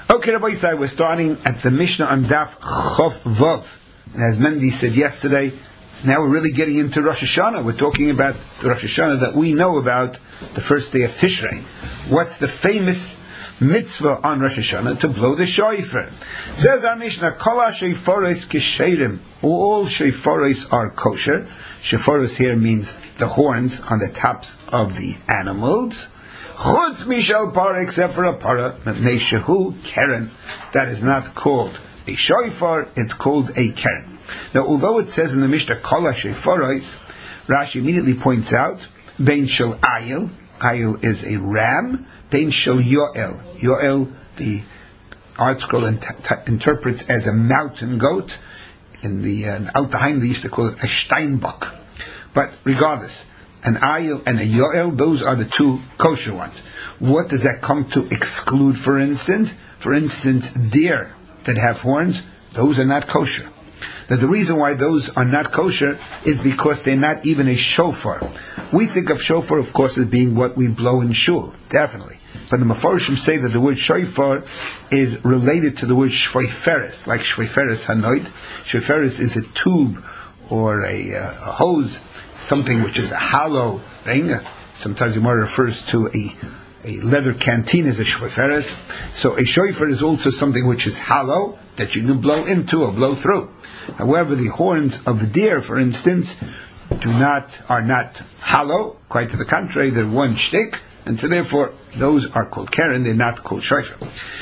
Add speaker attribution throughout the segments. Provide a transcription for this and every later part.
Speaker 1: Okay, Rabbi Yisai, we're starting at the Mishnah on Daf Chof Vav. And as Mendy said yesterday, now we're really getting into Rosh Hashanah. We're talking about the Rosh Hashanah that we know about, the first day of Tishrei. What's the famous mitzvah on Rosh Hashanah? To blow the shofar. Says our Mishnah, Kol ha-shofaros kisherim. All shofaros are kosher. Shofaros here means the horns on the tops of the animals. Chutz mishal para, except for a para, shehu keren. That is not called a shofar, it's called a keren. Now, although it says in the Mishnah Kol ha-shofaros, Rashi immediately points out bein shel ayil. Ayil is a ram. Bein shel yoel. Yoel, the Art Scroll interprets as a mountain goat. In the Altaheim, they used to call it a steinbock. But regardless, an ayil and a yoel, those are the two kosher ones. What does that come to exclude, for instance? For instance, deer that have horns, those are not kosher. Now, the reason why those are not kosher is because they're not even a shofar. We think of shofar, of course, as being what we blow in shul, definitely. But the Mefarshim say that the word shofar is related to the word shvoiferes, like shvoiferes hanoid. Shvoiferes is a tube or a hose, something which is a hollow thing. Sometimes Gemara refers to a leather canteen as a shvoiferes. So a shofar is also something which is hollow, that you can blow into or blow through. However, the horns of the deer, for instance, are not hollow. Quite to the contrary, they're one shtick, and so therefore those are called keren. They're not called shofar.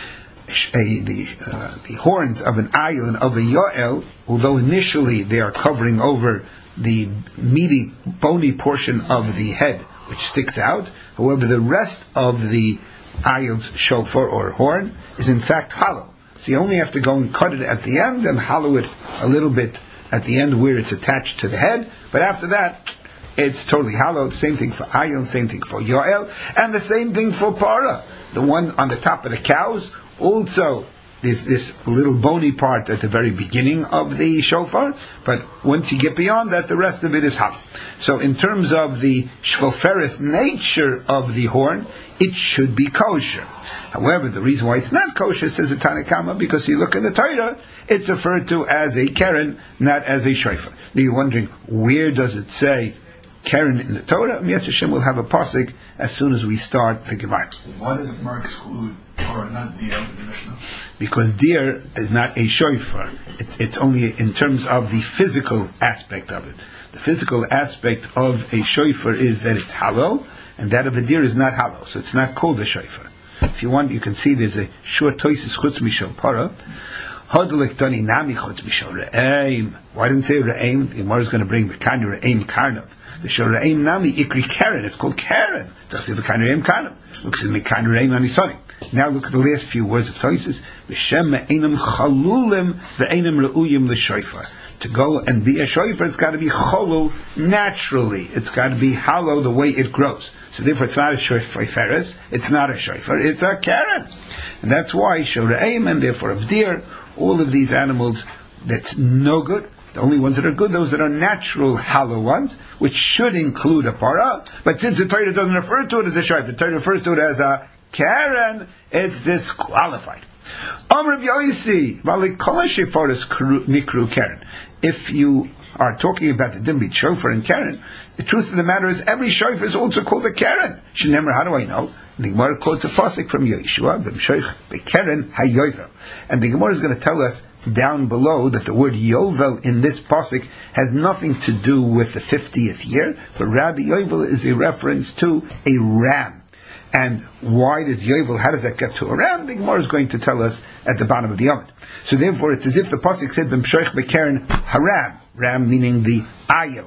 Speaker 1: The horns of an ayil and of a yoel, although initially they are covering over the meaty, bony portion of the head which sticks out, however, the rest of the ayil's shofar or horn is in fact hollow. So you only have to go and cut it at the end and hollow it a little bit at the end where it's attached to the head. But after that, it's totally hollow. Same thing for ayil, same thing for yoel, and the same thing for para. The one on the top of the cows, also there's this little bony part at the very beginning of the shofar, but once you get beyond that, the rest of it is hollow. So in terms of the shvoferes nature of the horn, it should be kosher. However, the reason why it's not kosher, says the Tanna Kama, because you look in the Torah, it's referred to as a keren, not as a shofar. Now you're wondering, where does it say keren in the Torah? Yetz Hashem will have a pasuk as soon as we start the Gemara.
Speaker 2: Why does it mark exclude or not deer in the Mishnah?
Speaker 1: Because deer is not a shofar. It's only in terms of the physical aspect of it. The physical aspect of a shofar is that it's hollow, and that of a deer is not hollow, so it's not called a shofar. If you want, you can see there's a short toises chutz mishal para. Hodlik tani nami chutz mishal re'eim. Why didn't it say re'eim? The Gemara is going to bring the kind of re'eim karnav. The shal re'eim nami ikri keren. It's called keren. Just say the kind of re'eim karnav. Looks at me kind of re'eim anisani. Now look at the last few words of toises. V'shem me'enam chalulim ve'enam re'uyim l'shofar. To go and be a shofar, it's got to be cholul naturally. It's got to be hollow the way it grows. So therefore it's not a shvoiferes, it's not a shofar, it's a keren. And that's why shore'eim, and therefore of deer, all of these animals, that's no good. The only ones that are good, those that are natural hollow ones, which should include a para. But since the Torah doesn't refer to it as a shofar, the Torah refers to it as a keren, it's disqualified. If you are talking about the dimbit shofar and keren, the truth of the matter is every shofar is also called a keren. Shneimar, how do I know? The Gemara quotes a pasuk from Yeshua, b'mshoich b'keren hayovel, and the Gemara is going to tell us down below that the word yovel in this pasuk has nothing to do with the 50th year, but rather yovel is a reference to a ram. And why does yovel? How does that get to a ram? The Gemara is going to tell us at the bottom of the Yomid. So therefore, it's as if the pasuk said b'mshoich b'keren haram, ram meaning the ayil.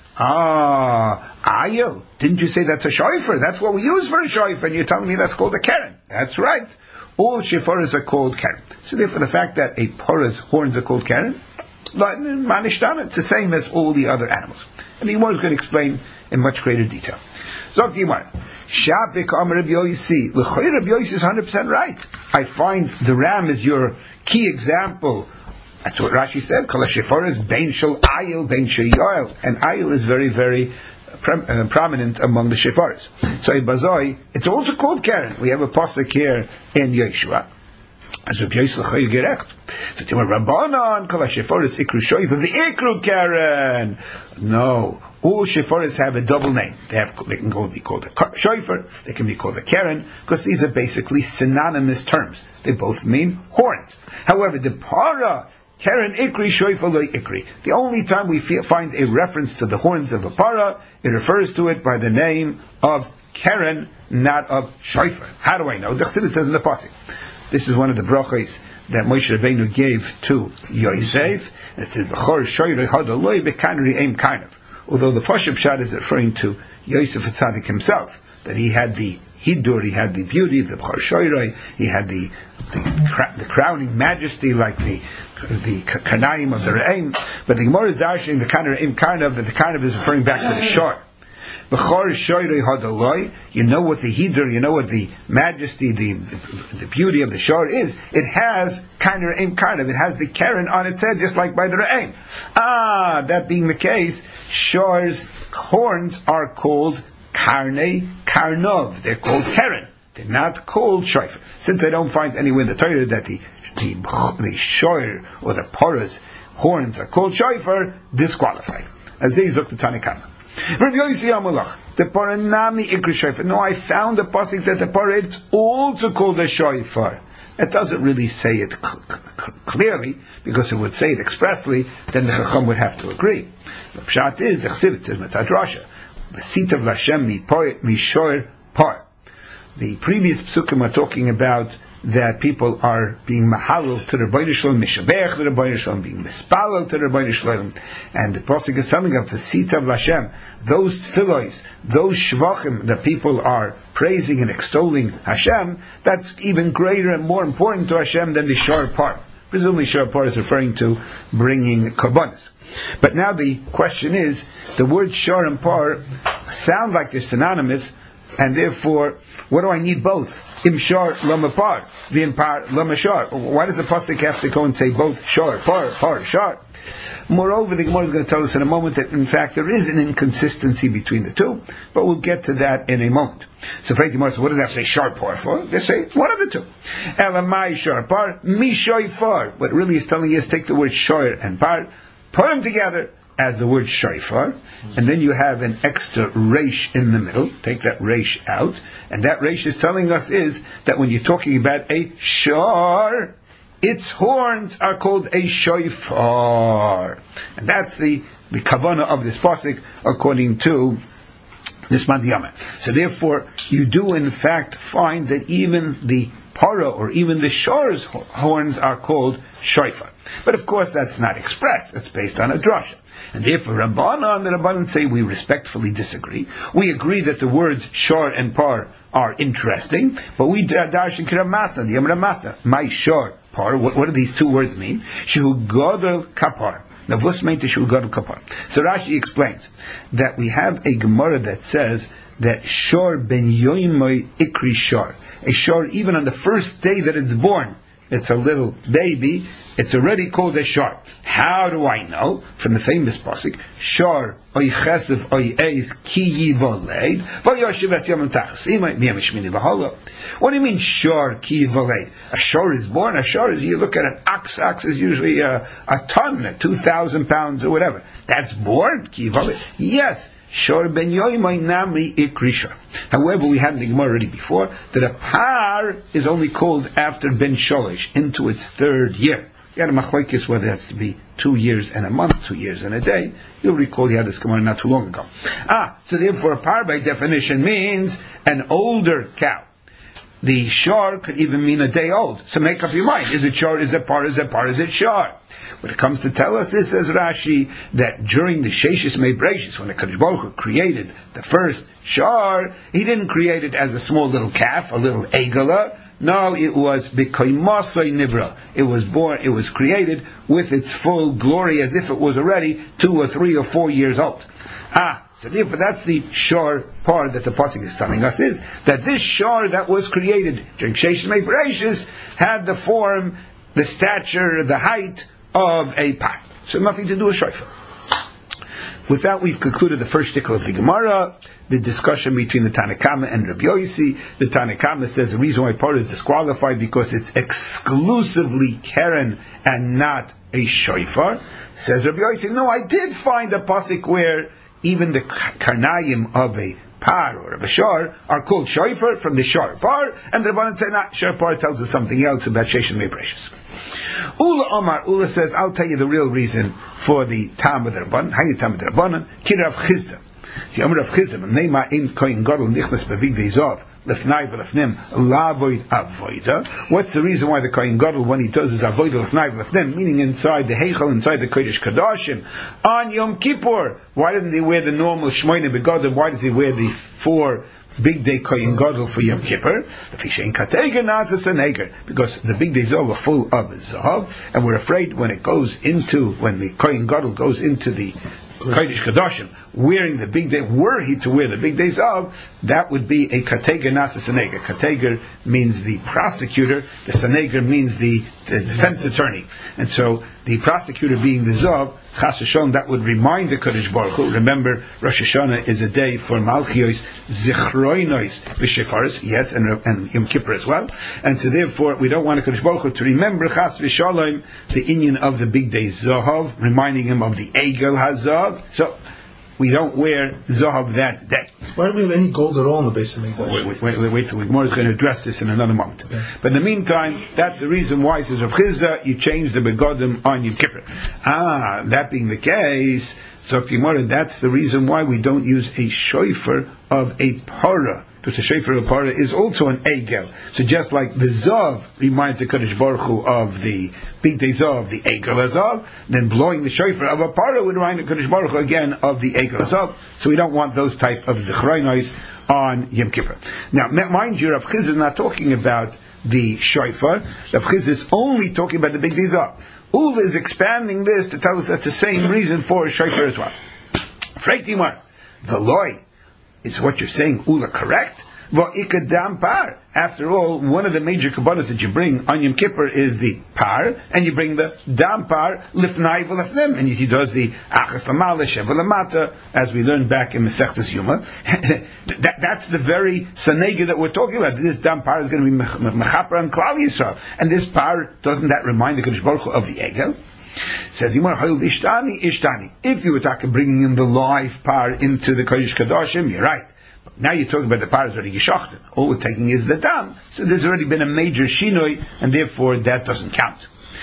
Speaker 1: Ayil. Didn't you say that's a shofar? That's what we use for a shofar, and you're telling me that's called a keren. That's right. All shofaras are called keren. So therefore, the fact that a para's horns are called keren, it's the same as all the other animals. And the Gemara is going to explain in much greater detail. Zok Gemara, Shabik Amar Rabbi Yosi. L'choy Rabbi Yosi is 100% right. I find the ram is your key example. That's what Rashi said. Kol ha-shofaros bein shel ayil, bein shel yoel, and ayil is very, very prominent among the shofaros. So in Bazoi, it's also called keren. We have a pasuk here in Yeshua As Rabbi Yosef Chayu gerecht. So they were Rabbanon, kol ha-sheforis ikru shoifer, the ikru keren. No. All sheforis have a double name. They can be called a shoifer, they can be called a keren, because these are basically synonymous terms. They both mean horns. However, the para, keren ikri, shoifer lo ikri. The only time we find a reference to the horns of a para, it refers to it by the name of keren, not of shoifer. How do I know? The Chassidus says in the pasuk. This is one of the brachos that Moshe Rabbeinu gave to Yosef. It says, "V'chor shoyrei hadoloi bekanri eim kainav." Although the Pashup Pshat is referring to Yosef Tzaddik himself, that he had the hidur, he had the beauty of the B'chor shoyrei, he had the crowning majesty like the karnaim of the Re'im. But the Gemara is dashing the kind of eim kainav, that the kainav is referring back to the shor. B'chor shoyrei hadoloi, you know what the hidur, you know what the majesty, the beauty of the shor is. It has kainer eim karnav, it has the keren on its head, just like by the re'im. That being the case, shor's horns are called karnei karnov. They're called keren. They're not called shoifer. Since I don't find anywhere in the Torah that the shor or the para's horns are called shoifer, disqualified. As they look to Tanakama. Rabbi Yossi Amalach, the paranami ikri shofar. No, I found a pasuk that the parah it's also called a shofar. It doesn't really say it clearly, because it would say it expressly, then the Chacham would have to agree. The pshat is, the Chassidus says, Metadrasha, the seat of Lashem mishor par. The previous psukim are talking about that people are being mahalul to the Rebbeinu Shalom, mishabech to the Rebbeinu Shalom, being mispalel to the Rebbeinu Shalom, and the pasuk is telling of the seat of Lashem, those tefillos, those shvachim that people are praising and extolling Hashem, that's even greater and more important to Hashem than the shor part. Presumably shor part is referring to bringing korbanos. But now the question is, the words shor and par sound like they're synonymous, and therefore, what do I need both? Im shor lama par, v'im par lama shor. Why does the pasuk have to go and say both shor, par, shor? Moreover, the Gemara is going to tell us in a moment that in fact there is an inconsistency between the two, but we'll get to that in a moment. So, what does that have to say shor par for? They say one of the two. Elamai shor par, mi shoifar. What really is telling you is take the word shor and par, put them together as the word shofar, and then you have an extra reish in the middle. Take that reish out, and that reish is telling us is that when you're talking about a shor, its horns are called a shofar, and that's the kavanah of this pasuk according to this Madiyama. So therefore, you do in fact find that even the para or even the shor's horns are called shofar. But of course, that's not expressed. That's based on a drasha. And therefore, the Rabbanan say we respectfully disagree. We agree that the words shor and par are interesting, but we darshan kiramasa, the Yamramasa, my shor, par. What do these two words mean? Shehu gadol kapar. Now, what's meant to shehu gadol kapar? So Rashi explains that we have a Gemara that says that shor ben yoimoy ikri shor. A shor, even on the first day that it's born, it's a little baby, it's already called a shor. How do I know? From the famous pasuk, shor oy chesef oy eis ki yivoled v'yoshev es yom tachas imay miyamishmini v'holo. What do you mean shor ki yivoled? A shor is born. A shor is, you look at an ox is usually a ton, 2,000 pounds or whatever. That's born ki yivoled. Yes. Shor ben yoimai namri ikrisha. However, we had in the Gemara already before that a par is only called after ben sholish, into its third year. You had a machlokes whether that's to be 2 years and a month, 2 years and a day. You'll recall you had this Gemara not too long ago. So therefore a par by definition means an older cow. The shor could even mean a day old. So make up your mind. Is it shor? Is it par? Is it par? Is it shor? What it comes to tell us is, says Rashi, that during the Sheshis Mebreshis, when the Kadosh Baruch Hu created the first shor, he didn't create it as a small little calf, a little egala. No, it was b'koimosai nivra. It was born, it was created with its full glory as if it was already 2 or 3 or 4 years old. So therefore that's the shor part that the pasuk is telling us, is that this shor that was created during Sheshis Mebreshis had the form, the stature, the height of a par. So nothing to do with shofar. with that, we've concluded the first shtickle of the Gemara, the discussion between the Tanna Kama and Rabbi Yossi. The Tanna Kama says the reason why parah is disqualified because it's exclusively keren and not a shofar. Says Rabbi Yossi, no, I did find a pasuk where even the karnayim of a par or of a shor are called shofar from the shor par, and the Rabbanan say, nah, shor par tells us something else about Sheshin Mei Precious. Ula Omar, Ula says, I'll tell you the real reason for the Tam of the Rabbanan. How you Tam of the Rabbanan? Kirav Chizda. The Amr of Chizda, Neima in Koyin Gadol Nichnas Bevigdei Zov, Lefnai V'Lefnim, Lavoid Avoida. What's the reason why the Koyin Gadol, when he does his Avoida Lefnai V'Lefnim, meaning inside the Heichal, inside the Kodesh Kadashim, on Yom Kippur? Why doesn't he wear the normal Shmoyne Begodim? Why does he wear the 4 big day Koyin Gadol for Yom Kippur? Because the big days are full of Zahav, and we're afraid when the Koyin Gadol goes into the Kodesh Kadashim, wearing the big day, were he to wear the big days of, that would be a Kateger Nasa Saneger. Kateger means the prosecutor, the Saneger means the defense attorney. And so the prosecutor being the Zav, Chas Hashem, that would remind the Kodesh Baruch Hu. Remember, Rosh Hashanah is a day for Malchios, Zichroinos, Vishefaris, yes, and Yom Kippur as well. And so therefore, we don't want the Kodesh Baruch Hu to remember Chas V'Shalom, the Inyan of the big day Zahav, reminding him of the Egel HaZav. So, we don't wear Zahav that day.
Speaker 3: Why don't we have any gold at all in the base of Mikdash?
Speaker 1: Wait till Gemara is going to address this in another moment. Okay. But in the meantime, that's the reason why, says Rav Chizda, you change the Begodim on Yom Kippur. That being the case, so that's the reason why we don't use a shofar of a parah. Because the shofar of a parah is also an egel. So just like the Zav reminds the Kodesh Baruch Hu of the big day Zav, the egel Zav, then blowing the shofar of a parah would remind the Kodesh Baruch Hu again of the egel Zav. So we don't want those type of zichronos on Yom Kippur. Now, mind you, Rav Chizda is not talking about the shofar. Rav Chizda is only talking about the big day Zav. Ula is expanding this to tell us that's the same reason for a shofar as well. Freitimar, the loy. Is what you're saying, Ula, correct? After all, one of the major kabbalas that you bring on Yom Kippur is the par, and you bring the dam par, lifnai v'lefnim, and he does the achas lamala, sheva lamata, as we learned back in Masechtas Yuma. That's the very sanega that we're talking about. This dam par is going to be mechaper and klal Yisrael, and this par, doesn't that remind the Kodesh Baruch Hu of the egel? Says Yimar Hayul Ishtani. If you were talking bringing in the live par into the Kodesh Kadashim, you're right. But now you're talking about the par is already geshachten. All we're taking is the dam. So there's already been a major shinoi, and therefore that doesn't count.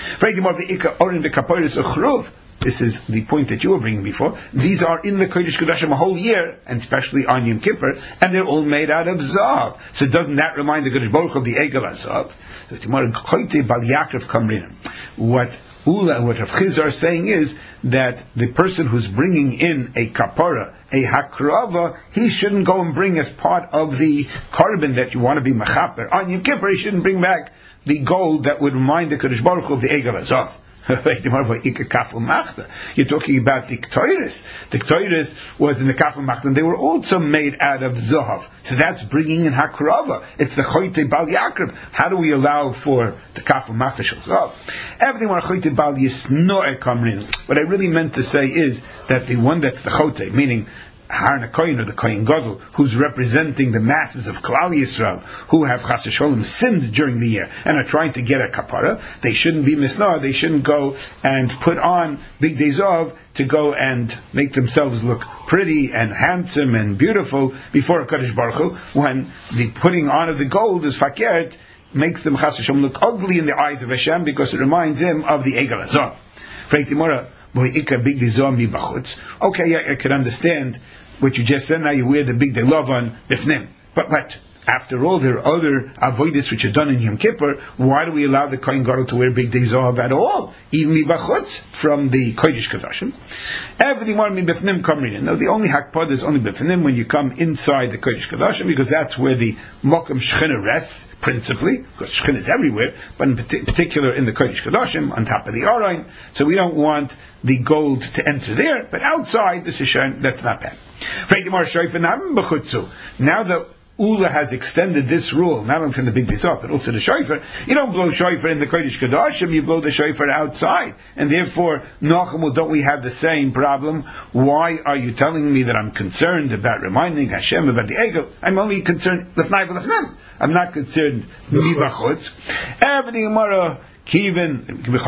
Speaker 1: This is the point that you were bringing before. These are in the Kodesh Kadashim a whole year, and especially on Yom Kippur, and they're all made out of zav. So doesn't that remind the Kodesh Baruch Hu of the Egel HaZav? So tomorrow, what Rav Chizda is saying is that the person who's bringing in a kapara, a hakrava, he shouldn't go and bring as part of the korban that you want to be mechaper. On Yom Kippur, he shouldn't bring back the gold that would remind the Kodesh Baruch Hu of the Egel HaZav. You're talking about the Ktoiris. The Ktoiris was in the Kafel Machta, and they were also made out of Zahav. So that's bringing in Hakrava. It's the Choyte Bal Yakrib. How do we allow for the Kafel Machta Shel Zahav? Everything where Choyte Bal Yisnoe Kamrin. What I really meant to say is that the one that's the Chote, meaning Harna Koyin or the Koyin Gadol, who's representing the masses of Klal Yisrael who have Chas Sholem sinned during the year and are trying to get a kapara, they shouldn't be misnah. They shouldn't go and put on big days of to go and make themselves look pretty and handsome and beautiful before a Kodesh Baruch Hu, when the putting on of the gold is fakert, makes them Chas Sholem look ugly in the eyes of Hashem because it reminds him of the Egel HaZav. Okay, yeah, I can understand what you just said. Now you wear the big day lavan bifnim. But after all, there are other avoidus which are done in Yom Kippur. Why do we allow the Kohen Gadol to wear big day zahav at all? Even mibachutz from the Kodesh Kadashim. Everything more mibifnim coming in. Now the only hakpad is only bifnim when you come inside the Kodesh Kadashim, because that's where the Mokum Shechina rests principally, because Shechina is everywhere, but in particular in the Kodesh Kadashim on top of the Arayin. So we don't want the gold to enter there, but outside the Shechin, that's not bad. Now that Ula has extended this rule, not only from the big Tisot, but also the shofar. You don't blow shofar in the Kodesh Kodashim, you blow the shofar outside. And therefore, Nochemu, don't we have the same problem? Why are you telling me that I'm concerned about reminding Hashem about the ego? I'm only concerned, Lefnai v'Lefnem. I'm not concerned, Mivachot. Everything Gemara, Kivin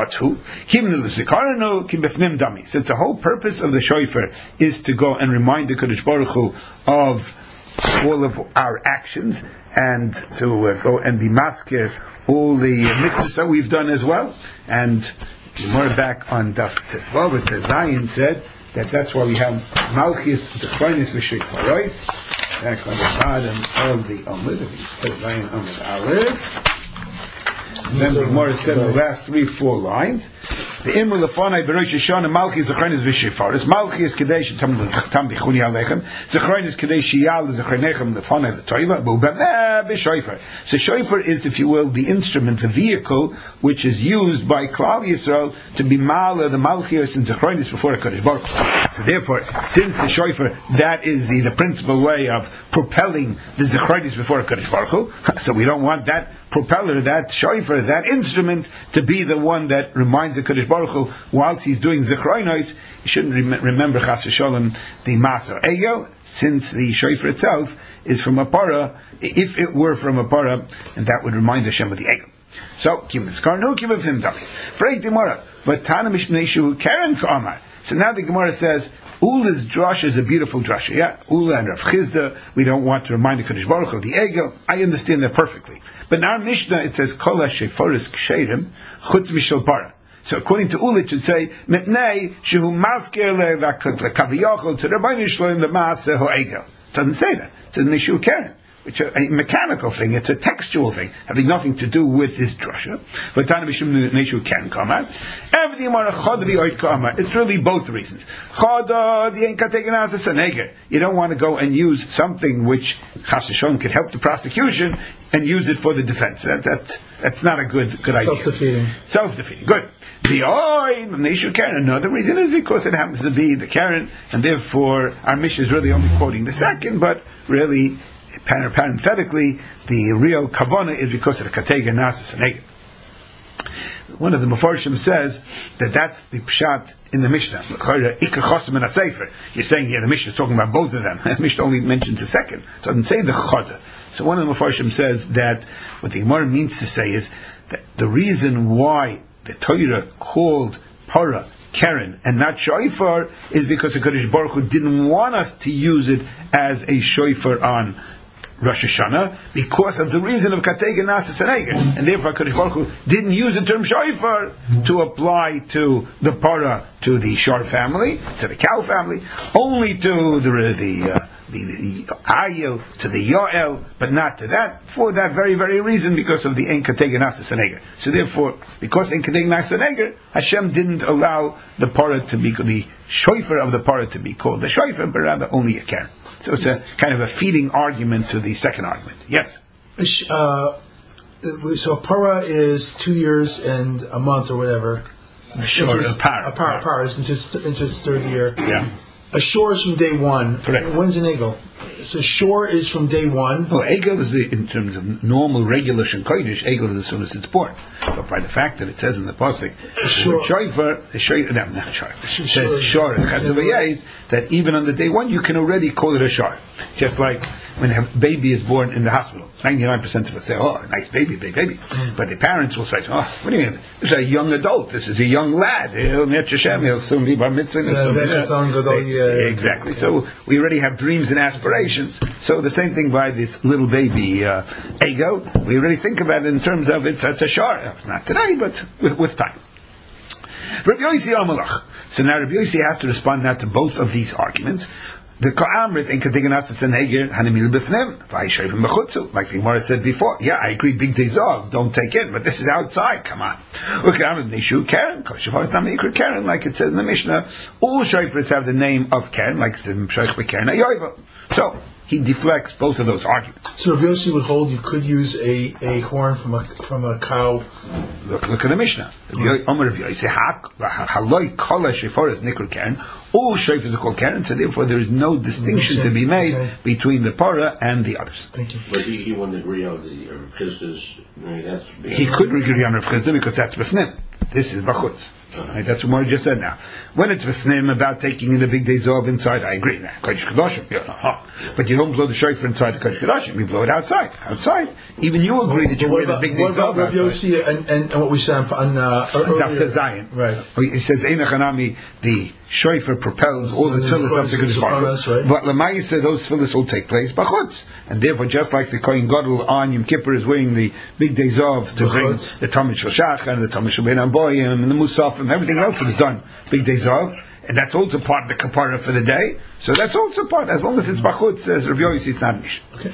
Speaker 1: l'zikaranu ki b'fnim dami. Since the whole purpose of the shofar is to go and remind the Kodesh Baruch Hu of all of our actions, and to go and be maskir all the mitzvahs that we've done as well. And more back on Daf Tezvav, where Tezayin said that that's why we have Malchus Zechronis v'Shefaros. Back on the bottom of the Amud, Tezayin Amud Aleph. Then the Gemara said the last 3-4 lines. The Imul Lefonai Berosh Hashanah Malchi Zechronis v'Shefaros. Malchi is Kadesh Tam Bichuni Alechem. Zechronis Kadesh Yal Zechronechem Lefonai L'Toiva. B'Ubaveh B'Shofar. So shofar is, if you will, the instrument, the vehicle which is used by Klal Yisrael to be Mala the Malchios and Zechronis before a Kodesh Baruch Hu. So therefore, since the shofar, that is the principal way of propelling the Zechronis before a Kodesh Baruch Hu. So we don't want that propeller, that shofar, that instrument to be the one that reminds the Kodesh Baruch Hu whilst he's doing Zechronos. You shouldn't remember Chas v'Sholem the Maser Egel, since the shofar itself is from a para. If it were from a para, and that would remind Hashem of the Egel. So Kim Niskarnu Kim B'fnim Dami. Freit Gemara, but Tana Mishneshu Karen K'Amar. So now the Gemara says, Ula's drasha is a beautiful drasha. Yeah, Ula and Rav Chizda, we don't want to remind the Kodesh Baruch Hu of the Egel. I understand that perfectly. But in our Mishnah it says, Kol ha-sheforis ksherim chutz mishal para. So according to Ula it should say, Mitnei shehu masker le-kaviyachol to Rabbeinu Shloim le-maaseh ho-egel. It doesn't say that. It says Nishu Keren, which is a mechanical thing. It's a textual thing, having nothing to do with this drasha. But Tana B'Shum Nishu can come out. It's really both reasons. You don't want to go and use something which Chas v'Sholem could help the prosecution and use it for the defense. That's not a good idea. Self-defeating. Good. Another reason is because it happens to be the Karen, and therefore our Mishnah is really only quoting the second, but really, parenthetically, the real kavana is because of the Katega Nasis and Egel. One of the Mefarshim says that that's the pshat in the Mishnah. You're saying here the Mishnah is talking about both of them. The Mishnah only mentions the second. It doesn't say the chodah. So one of the Mefarshim says that what the Gemara means to say is that the reason why the Torah called para Keren and not shofar is because the Kodesh Baruch Hu didn't want us to use it as a shofar on Rosh Hashanah because of the reason of Katega Nasis and Egel, and therefore Kodesh Baruch Hu didn't use the term shofar to apply to the para, to the shar family, to the cow family, only to the Ayil, to the Yoel, but not to that, for that very, very reason, because of the Ein Katega Nasis and Egel. So therefore, because Ein Katega Nasis and Egel, Hashem didn't allow the para to be, the shofar of the para to be called the shofar, but rather only a keren. So it's a kind of a feeding argument to the second argument. Yes?
Speaker 3: So a para is 2 years and a month or whatever.
Speaker 1: A para
Speaker 3: is into its third year.
Speaker 1: Yeah.
Speaker 3: A shore is from day one.
Speaker 1: Correct.
Speaker 3: When's an egel? So shore is from day one.
Speaker 1: Oh, egel is in terms of normal, regular Shem Kodesh, egel is as soon as it's born. But by the fact that it says in the pasuk, shofar, says shor, that even on the day one you can already call it a shor. Just like when a baby is born in the hospital, 99% of us say, "Oh, nice baby, big baby," but the parents will say, "Oh, what do you mean? This is a young adult. This is a young lad. He'll soon be bar mitzvah." Exactly. So we already have dreams and aspirations. So the same thing by this little baby egel. We already think about it in terms of it's a shor. Not today, but with time. Rabbi Yossi Amalach. So now Rabbi Yossi has to respond now to both of these arguments. The Ka'amr is in Katiganas and Heger Hanamil B'fnim V'Yishayvim B'chutzu. Like the Gemara said before, yeah, I agree, big days off, don't take it, but this is outside. Come on. Uka'amr Nishu Karen, Koshavot Namikra Karen, like it says in the Mishnah. All shofars have the name of Karen, like it says in Pshach B'Karen Ayoiva. So he deflects both of those arguments.
Speaker 3: So Rabbi Yossi would hold you could use a horn from a cow.
Speaker 1: Look at the Mishnah. Omer Rabbi Yossi, haloi kol shofar is nikr keren, all shofars are called keren, so therefore there is no distinction to be made between the parah and the others.
Speaker 3: Thank you.
Speaker 4: But he wouldn't agree on the Chisda's.
Speaker 1: He could agree on Rav Chisda because that's b'fnim. This is b'chutz. Right, that's what Mori just said now. When it's b'fnim about taking in the big days off inside, I agree. Kodesh Kedoshim, but you don't blow the shofar inside the Kodesh Kedoshim. You blow it outside. Outside. Even you agree that you wear the big days off.
Speaker 3: What about Rabbi Yossi and what we said on
Speaker 1: Dafka Zion?
Speaker 3: Right.
Speaker 1: He says Einach Hanami, the shofar propels all the tefillas up to Kodesh Baruch. But Lamaisa, those tefillas will take place b'chutz, and therefore just like the Kohen Gadol on Yom Kippur is wearing the big days off to bring the Talmud Shel Shach and the Talmud Shel Ben Amboyim and the Musaf and everything else that is done big days off, and that's also part of the kapara for the day. So that's also part, as long as it's bachutz, says Rav Yossi, it's not mish. Okay.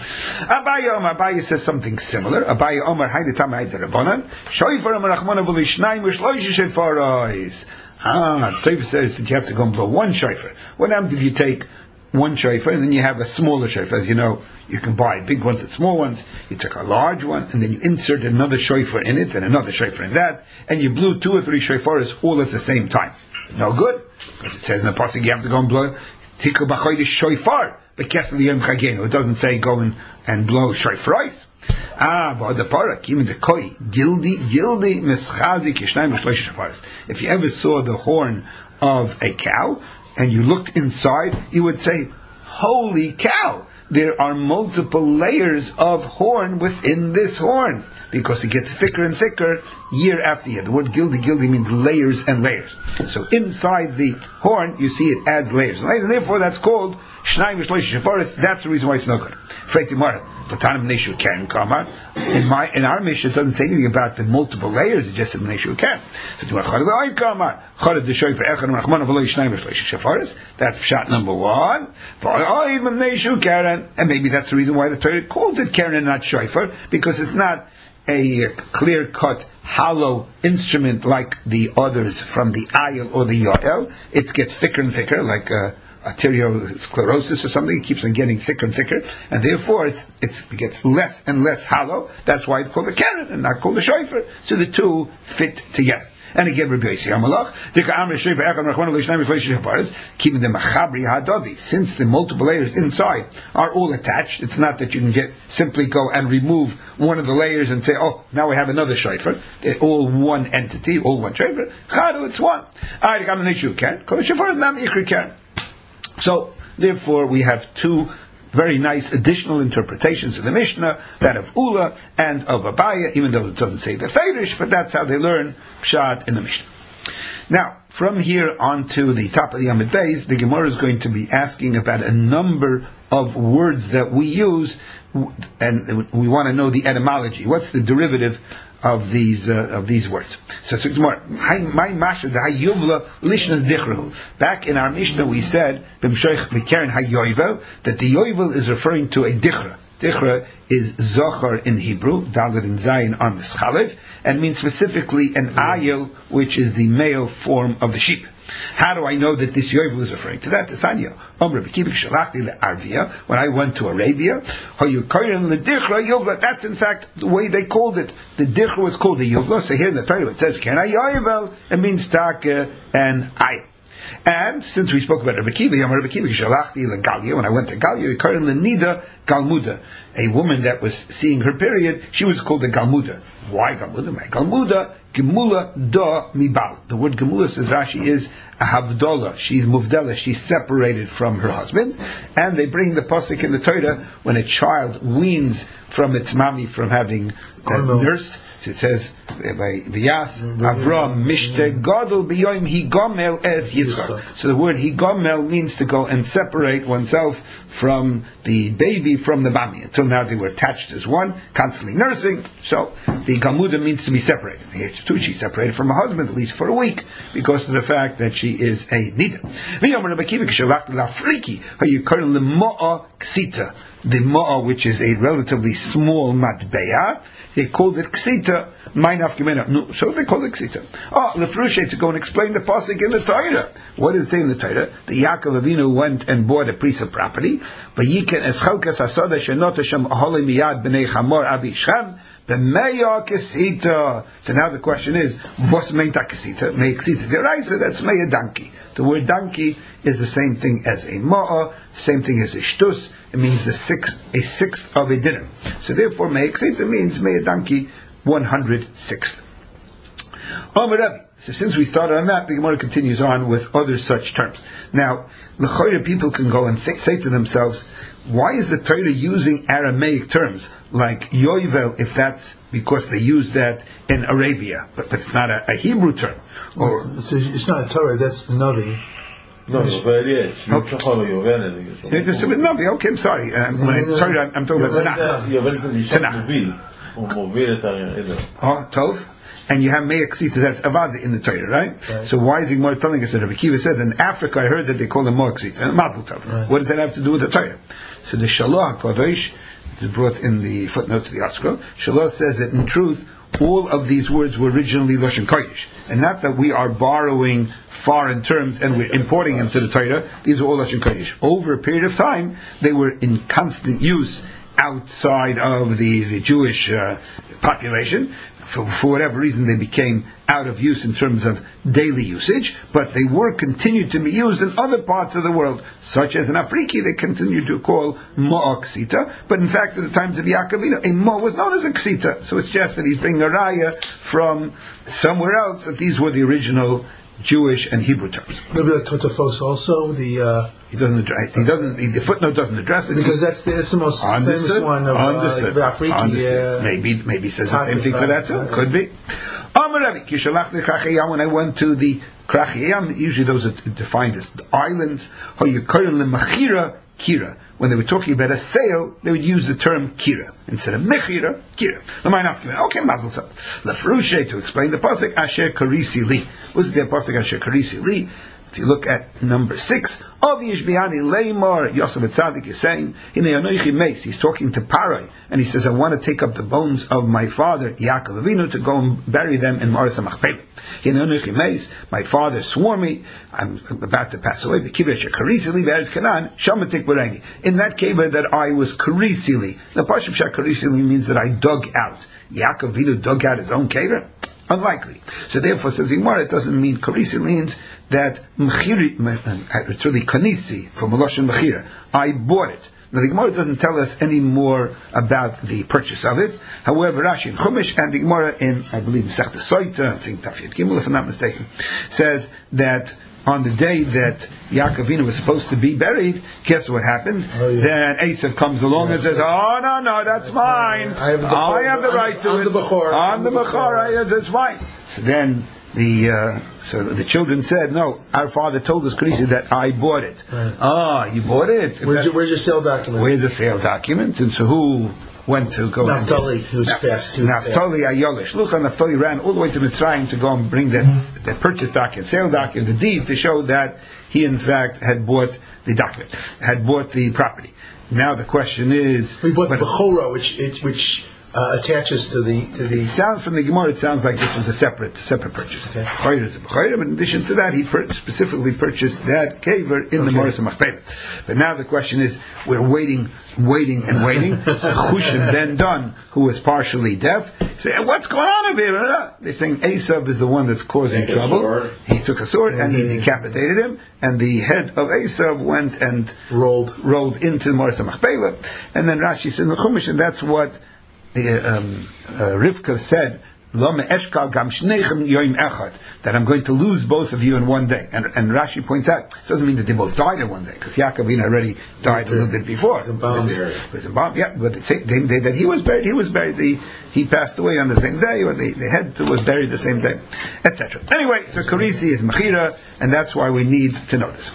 Speaker 1: Abaye says something similar. Abaye Omer Hayde Tamay de Rabbanan Shofar Omer Rachmana V'Lishnayim V'Shloish Shofaros. Tov says that you have to go and blow one shofar. What happens if you take one shofar and then you have a smaller shofar? As you know, you can buy big ones and small ones. You take a large one and then you insert another shofar in it and another shofar in that, and you blew 2 or 3 shofaras all at the same time. No good, because it says in the pasuk you have to go and blow Tikku b'chodesh shofar, but kesel yom chagenu. It doesn't say go and blow shofaros. But the parah came in the koi gildi mischazi kishnayim v'shloish shofaros. If you ever saw the horn of a cow and you looked inside, you would say, holy cow, there are multiple layers of horn within this horn, because it gets thicker and thicker year after year. The word gildi means layers and layers. So inside the horn, you see it adds layers. And therefore that's called Shnayim V'Shloish Shofaros. That's the reason why it's no good. In our Mishnah, it doesn't say anything about the multiple layers, it just says Neshu Karen. That's shot number 1. And maybe that's the reason why the Torah calls it Karen and not Shofar, because it's not a clear-cut, hollow instrument like the others from the Ayil or the Yoel. It gets thicker and thicker, like arteriosclerosis or something. It keeps on getting thicker and thicker, and therefore it gets less and less hollow. That's why it's called a Karen and not called a Shofar. So the two fit together. And again, Rabbi Yossi Amalach, keeping the machabri hadodi, since the multiple layers inside are all attached. It's not that you can simply go and remove one of the layers and say, oh, now we have another shofar. They're all one entity, all one shofar. Chadu, it's one. So, therefore, we have 2 very nice additional interpretations of the Mishnah, that of Ula and of Abaye, even though it doesn't say the Ferish, but that's how they learn Pshat in the Mishnah. Now, from here on to the top of the Amud Beis, the Gemara is going to be asking about a number of words that we use, and we want to know the etymology. What's the derivative of these words? So back in our Mishnah we said that the yovel is referring to a dichra. Dichra is zochar in Hebrew, dalet and zayin are mischalev, and means specifically an ayil, which is the male form of the sheep. How do I know that this yovel is referring to that? When I went to Arabia, that's in fact the way they called it. The dichra was called the yovel. So here in the Torah it says, it means taka and ayil. And since we spoke about Rabbi Kiva, when I went to Galia, Galmuda, a woman that was seeing her period, she was called a Galmuda. Why Galmuda? Galmuda, Gemula da mibal. The word Gemula, says Rashi, is a havdola. She's muvdela. She's separated from her husband. And they bring the pasuk in the Torah when a child weans from its mommy from having nursed. It says by V'yas Avram Mishte Gadol B'yoim Higomel Es Yitzchak. So the word Higomel means to go and separate oneself from the baby from the mami. Until now they were attached as one, constantly nursing. So the Gamuda means to be separated. Here too, she's separated from her husband at least for a week because of the fact that she is a nida. the ma'a, which is a relatively small matbeya, they called it ksita. No, so they call it ksita. Lefrushe, to go and explain the pasuk in the Torah. What does it say in the Torah? The Yaakov Avinu went and bought a piece of property. Vayiken es chalkas hasada shenot Hashem ahole miyad b'nei chamor abi Shem b'meya ksita. So now the question is, vos meita ksita? Mei ksita deraisa. That's meya donkey. The word donkey is the same thing as a ma'a, same thing as a shtus. It means a sixth of a dinner. So therefore, meya ksita means meya donkey, 1/106. So since we started on that, the Gemara continues on with other such terms. Now, l'chayra, people can go and say to themselves, why is the Torah using Aramaic terms like yovel, if that's because they use that in Arabia, but it's not a Hebrew term? Or
Speaker 3: it's not a Torah, that's the Navi.
Speaker 5: No,
Speaker 1: okay, I'm sorry. I'm talking about Tanakh. Tov. And you have Me'ek Ksita, that's Avada in the Torah, right? So why is the Gemara telling us that? Rabbi Akiva said, in Africa I heard that they call them Me'ek Ksita, Mazel Tov. Right. What does that have to do with the Torah? So the Shalah HaKadosh, is brought in the footnotes of the article, Shalah says that in truth, all of these words were originally Lashon Kodesh. And not that we are borrowing foreign terms and we're importing them to the Torah, these are all Lashon Kodesh. Over a period of time, they were in constant use outside of the Jewish population. For whatever reason, they became out of use in terms of daily usage, but they were continued to be used in other parts of the world, such as in Afriki, they continued to call Ma'a Ksita, but in fact, at the times of Yaakov, a Ma was known as a Ksita. So it's just that he's bringing a raya from somewhere else that these were the original Jewish and Hebrew terms.
Speaker 3: Maybe like Totafos also,
Speaker 1: the footnote doesn't address it
Speaker 3: because that's the most famous one of Afriki.
Speaker 1: Maybe says the same thing for that too. Could be. When I went to the Krachiyam, usually those are defined as islands. Kira. When they were talking about a sale, they would use the term kira instead of mechira, kira. Okay, mazel tov. Lefrushe, to explain the pasuk asher karisi li. What's the pasuk asher karisi li? If you look at number 6, Avi Yishbiani Leimar, Yosef Tzadik is saying, he's talking to Parai, and he says, I want to take up the bones of my father, Yaakov Avinu, to go and bury them in Maras HaMachpelah. My father swore me, I'm about to pass away, in that kibbutz that I was karisili. The Pashup Shah karisili means that I dug out. Yaakov Avinu dug out his own kever? Unlikely. So therefore, says Gemara, it doesn't mean karisi, it means that it's really kanisi from Lashon mechira. I bought it. Now the Gemara doesn't tell us any more about the purchase of it. However, Rashi in Chumash and the Gemara in, I believe, Masechta Soita, I think Tafiyat Gimel, if I'm not mistaken, says that on the day that Yaakov Avinu was supposed to be buried, guess what happened? Then Esav comes along and says, no, that's mine. I have the right to it. I'm the Bechor. That's mine. So then the children said, no, our father told us, Krisi, that I bought it. Right. You bought it?
Speaker 3: Where's your sale document?
Speaker 1: Where's the sale document? And so who went to go?
Speaker 3: Naphtali, who's fast.
Speaker 1: Naphtali Ayolish. Naphtali ran all the way to Mitzrayim to go and bring that purchase document, sale document, the deed, to show that he in fact had bought the document, had bought the property. Now the question is,
Speaker 3: we bought the Bechora, which attaches to the.
Speaker 1: Sounds from the Gemara, it sounds like this was a separate purchase. Okay. But in addition to that, he specifically purchased that kever in the Maras HaMachpelah. But now the question is, we're waiting. So Chushan ben Dun, who was partially deaf, say, what's going on over here? They're saying Esav is the one that's causing trouble. He took a sword and he decapitated him, and the head of Esav went and rolled into the Maras HaMachpelah. And then Rashi said in the Chumash, and that's what Rivka said, that I'm going to lose both of you in one day. And Rashi points out, it doesn't mean that they both died in one day, because Yaakov already died a little bit before. Yeah, but the day that he was buried, he passed away on the same day, or the head was buried the same day, etc. Anyway, so Karisi is Mechira, and that's why we need to know this.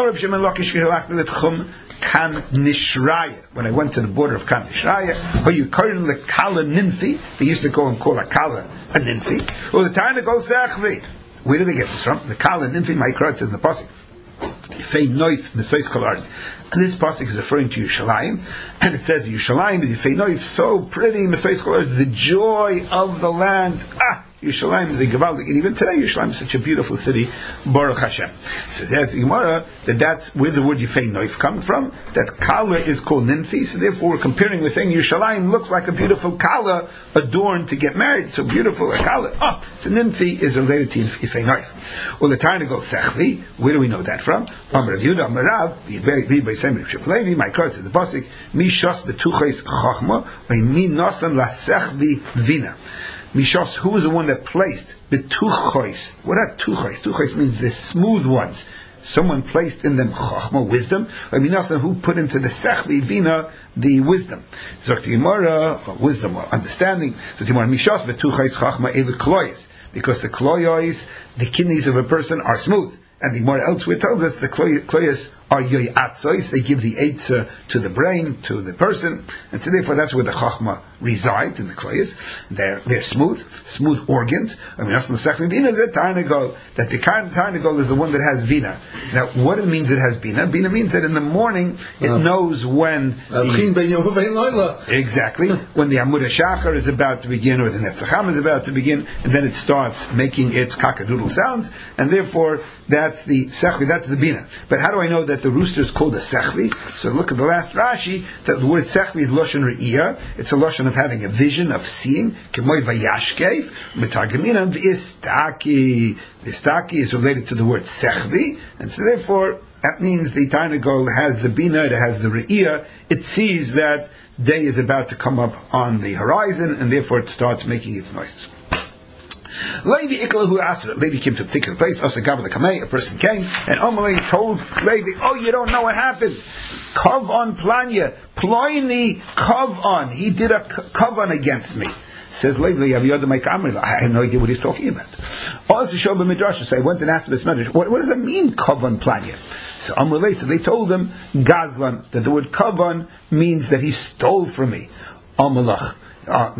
Speaker 1: Kan Nishraya. When I went to the border of Kan Nishraya, you currently the Kala Ninfi. They used to go and call a Kala a Ninfi. Or the time to go Sechvi. Where did they get this from? The Kala Ninfi, my Krat says in the Pasuk. Yifei Noif Mesois Kol Haaretz. This pasuk is referring to Yerushalayim, and it says Yerushalayim is Yifei Noif, so pretty, Mesois Kol Haaretz, the joy of the land. Yerushalayim is a Gevaldik, and even today Yerushalayim is such a beautiful city, Baruch Hashem. So there's Gemara that's where the word Yifei Noif comes from, that Kala is called Ninfi, so therefore we're comparing, we're saying Yerushalayim looks like a beautiful Kala adorned to get married, so beautiful, a Kala. So Ninfi is related to Yifei Noif. Well, the Tarna goes Sechvi, where do we know that from? Amar Yehuda, Amar Rav, my cross is the Pasuk, Mi Shos Betuchais Chachma, Mi Nosan La Sechvi Vina. Mishos, who was the one that placed betuchos? What are tuchos? Tuchos means the smooth ones. Someone placed in them chachma, wisdom. Or minasan, who put into the sechvi vina, the wisdom. Zok Gemara, wisdom or understanding. So Gemara, mishos betuchos chachma elu kloyos, because the kloyos, the kidneys of a person, are smooth. And the Gemara elsewhere tells us the kloyos are yoyatzois, they give the eitzah to the brain, to the person, and so therefore that's where the chachma resides, in the kloyos. They're smooth organs. I mean, also the second vina is a tarnagol, that the tarnagol is the one that has vina. Now, what it means it has vina? Vina means that in the morning it knows when exactly when the Amud HaShachar is about to begin, or the Netzacham is about to begin, and then it starts making its kakadoodle sounds, and therefore that's the sechvi, that's the bina. But how do I know that the rooster is called a sechvi? So look at the last Rashi, that the word sechvi is lashon re'iyah. It's a lashon of having a vision, of seeing. K'moy vayashkev, mitargaminam v'istaki. Istaki is related to the word sechvi, and so therefore that means the tarnagol has the bina, it has the re'iyah. It sees that day is about to come up on the horizon, and therefore it starts making its noise. Levi Iklahu Asra. Levi came to a particular place. A person came, and Amalei told Levi, "Oh, you don't know what happened. Kav on planya, ploini kav on. He did a kav on against me." Says Levi, I have no idea what he's talking about. Also, show the midrash. So I went and asked him this midrash. What does that mean, kav on planya? So Amalei said they told him Gazlan, that the word kav on means that he stole from me. Amalach. What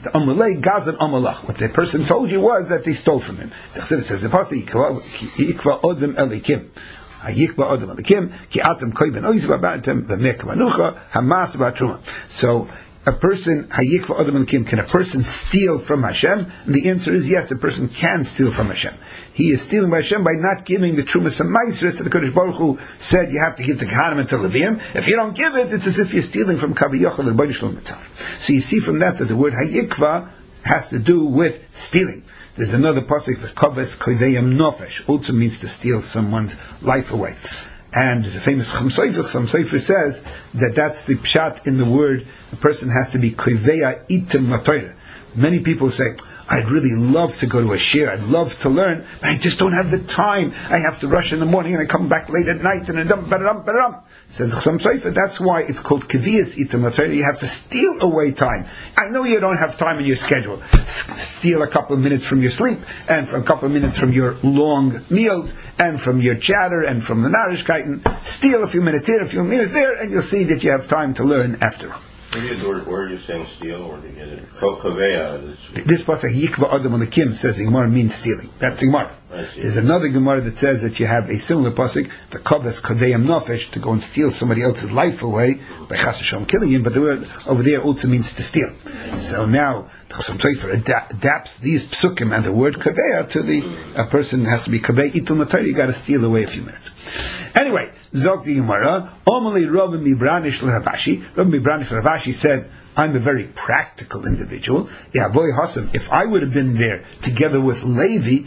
Speaker 1: the person told you was that they stole from him. The Chassidus says the pasuk Yikva Odem Elikim. Yikva Odem Elikim Ki Atem Koyven Oizva Ba'atem V'Mek Manucha Hamas Ba'Truma. So a person, Hayikva Odem Elikim, can a person steal from Hashem? And the answer is yes, a person can steal from Hashem. He is stealing by Hashem by not giving the Trumas and Maasros that the Kodesh Baruch Hu said you have to give to Kahanim and to Leviim. If you don't give it, it's as if you're stealing from Kaviyachal and B'nai Shalom Mitzvah. So you see from that the word Hayikva has to do with stealing. There's another pasuk, the Kaves Koiveyam Nofesh, also means to steal someone's life away. And there's a famous Chum Sofer says that that's the pshat in the word, the person has to be koiveya itim latoira. Many people say, I'd really love to go to a shir, I'd love to learn, but I just don't have the time. I have to rush in the morning and I come back late at night and says Chum Sofer, that's why it's called kaviyas itim latoira. You have to steal away time. I know you don't have time in your schedule. Steal a couple of minutes from your sleep, and from a couple of minutes from your long meals, and from your chatter, and from the narishkeiten. Steal a few minutes here, a few minutes there, and you'll see that you have time to learn after all.
Speaker 4: Where are you saying steal, or do you get it? Koveya.
Speaker 1: This pasuk Yikva Adam Alekim says the Gemara means stealing. That's the Gemara. There's another Gemara that says that you have a similar pasuk, the Kaves Kaveyam Nofesh, to go and steal somebody else's life away by Chas Hashem killing him. But the word over there also means to steal. So now the Chasam Sofer adapts these psukim and the word Kaveya to a person has to be Kavei Itul Matari. You got to steal away a few minutes. Anyway, Zok the Gemara, Omali Rabbi Mibranish L'Ravashi. Rabbi Mibranish L'Ravashi said, I'm a very practical individual. If I would have been there together with Levi,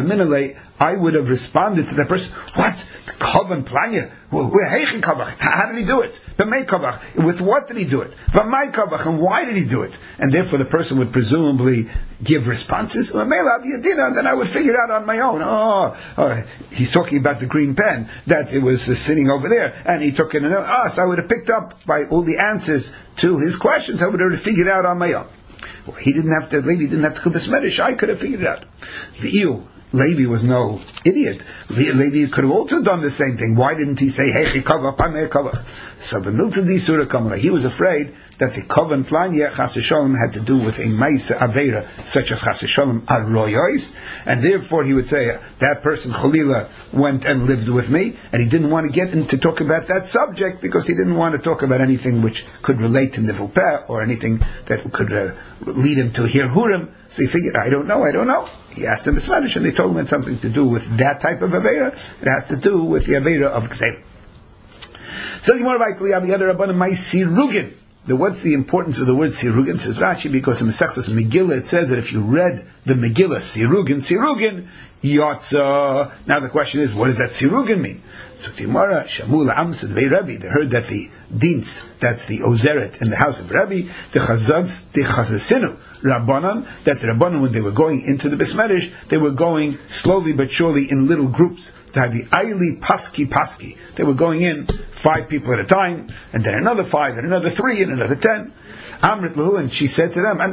Speaker 1: I would have responded to that person. What? Kavan planya? How did he do it? With what did he do it? And why did he do it? And therefore the person would presumably give responses. Then I would figure it out on my own. He's talking about the green pen that it was sitting over there, and he took it and so I would have picked up by all the answers to his questions. I would have figured it out on my own. Well, Levi didn't have to go to Smedish. I could have figured it out. Levi was no idiot. Levi could have also done the same thing. Why didn't he say, hey, so the Milton Di Surah Kamala, he was afraid that the Kovan Planya Chas V'Sholem had to do with a Maisa Aveira, such as Chas V'Sholem Aroyos, and therefore he would say, that person, Cholila, went and lived with me, and he didn't want to get into talk about that subject, because he didn't want to talk about anything which could relate to Nivul Peh, or anything that could lead him to Hirhurim. So he figured, I don't know. He asked him Besmedish, and they told him it had something to do with that type of Aveira. It has to do with the Aveira of Gzeil. So the Gemara by Kliyab Yad Rabbanan Mai Sirugin. What's the importance of the word Sirugin? Says Rashi, because in Mesechus Megillah it says that if you read the Megillah Sirugin, Yotza. Now the question is, what does that Sirugin mean? So Gemara Shamul Amsad Vei Rabbi, they heard that the Dins, that's the Ozeret in the house of Rabbi, the Chazasinu Rabbanan, that the Rabbanan, when they were going into the Besmedish, they were going slowly but surely in little groups. They were going in 5 people at a time, and then another 5, and another 3, and another 10. Amrit Lahu, and she said to them, why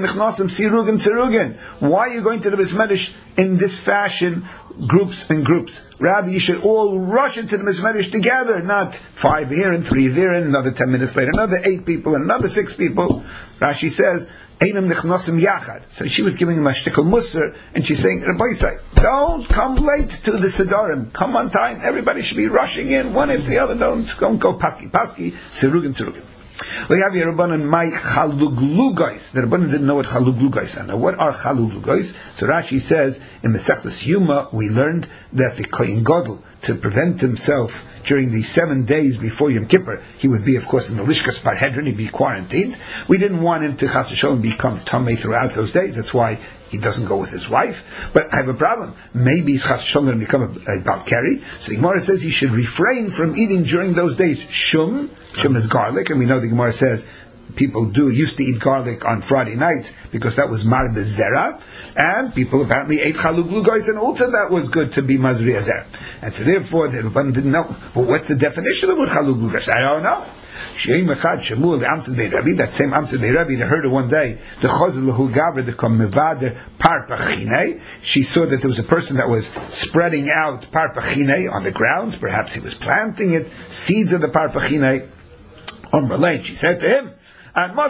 Speaker 1: are you going to the Besmedish in this fashion, groups and groups? Rather, you should all rush into the Besmedish together, not 5 here and 3 there, and another 10 minutes later, another 8 people, and another 6 people. Rashi says, so she was giving him a shtickle musar, and she's saying, Rabbi Yisai, don't come late to the Siddharim. Come on time. Everybody should be rushing in, one after the other. Don't go paski, sirugin. We have here Rabbanan my chaluglugais. The Rabbanan didn't know what chaluglugais are. Now, what are chaluglugais? So Rashi says, in Mesechus Yuma, we learned that the Kohen Gadol, to prevent himself during the 7 days before Yom Kippur, he would be, of course, in the Lishkas Parhedron, he'd be quarantined. We didn't want him to Chas V'Sholem become Tamei throughout those days. That's why he doesn't go with his wife. But I have a problem. Maybe he's Chas V'Sholem going to become a Balkari. So the Gemara says he should refrain from eating during those days Shum is garlic, and we know the Gemara says people used to eat garlic on Friday nights because that was mar bezera, and people apparently ate chaluglugos, and also that was good to be mazri azer. And so therefore the Rabban didn't know. But what's the definition of what chaluglugos? I don't know. Sheim echad shemul the Amsad Bei Rabbi, that same Amsad Bei Rabbi, they heard her one day, the chazal lahu gavra the mevader parpachine. She saw that there was a person that was spreading out parpachine on the ground. Perhaps he was planting it, seeds of the parpachine. She said to him, how long